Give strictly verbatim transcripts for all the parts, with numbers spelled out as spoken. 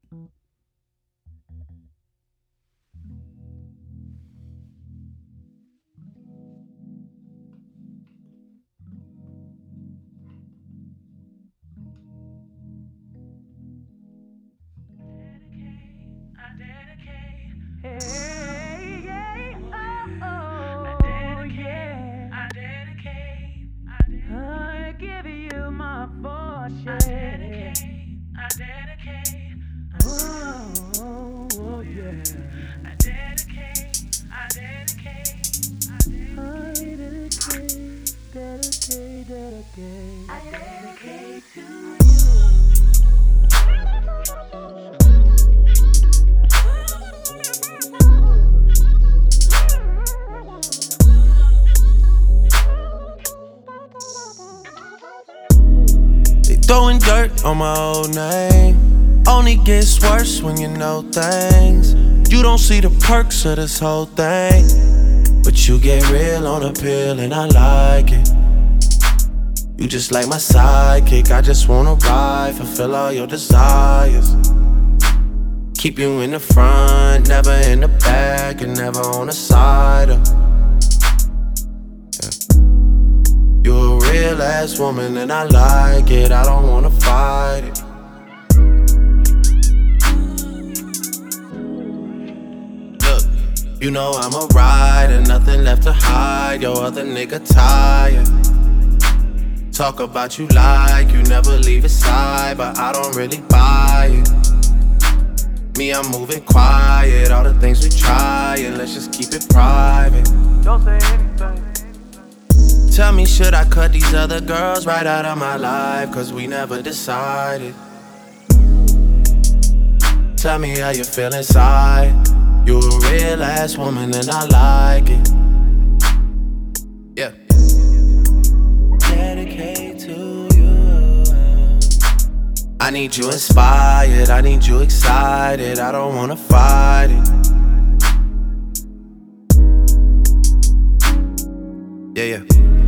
Hey, yeah, oh, oh, yeah. I dedicate, I give you my fortune. I dedicate, I dedicate, oh, oh, oh, yeah. I dedicate, I dedicate, I dedicate, dedicate, dedicate, I dedicate to you. Throwing dirt on my old name only gets worse when you know things. You don't see the perks of this whole thing, but you get real on a pill and I like it. You just like my sidekick, I just wanna ride, fulfill all your desires. Keep you in the front, never in the back, and never on the side of. You a real ass woman and I like it, I don't wanna fight it. Look, you know I'm a rider, nothing left to hide, your other nigga tired. Talk about you like you never leave his side, but I don't really buy it. Me, I'm moving quiet, all the things we try, and let's just keep it private. Don't say anything. Tell me, should I cut these other girls right out of my life? Cause we never decided. Tell me how you feel inside. You a real ass woman and I like it. Yeah. Dedicate to you. I need you inspired, I need you excited, I don't wanna fight it. Yeah, yeah.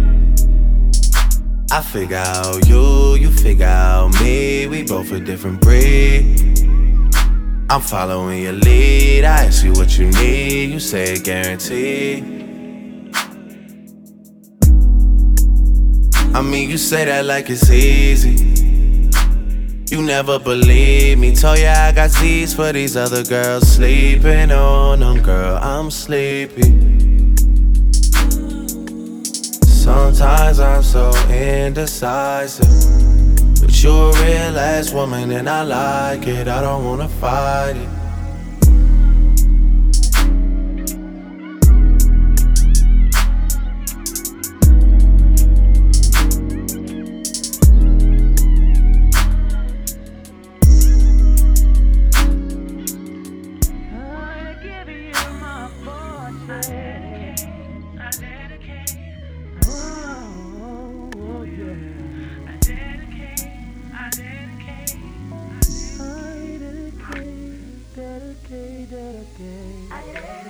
I figure out you, you figure out me. We both a different breed. I'm following your lead. I ask you what you need, you say it guaranteed. I mean, you say that like it's easy. You never believe me. Told ya I got Z's for these other girls. Sleeping on them, girl, I'm sleepy. Sometimes I'm so indecisive, but you're a real ass woman and I like it, I don't wanna fight it. I give you my fortune. I dedicate. Oh, oh, yeah. I dedicate, I dedicate, I dedicate, dedicate, dedicate. I dedicate.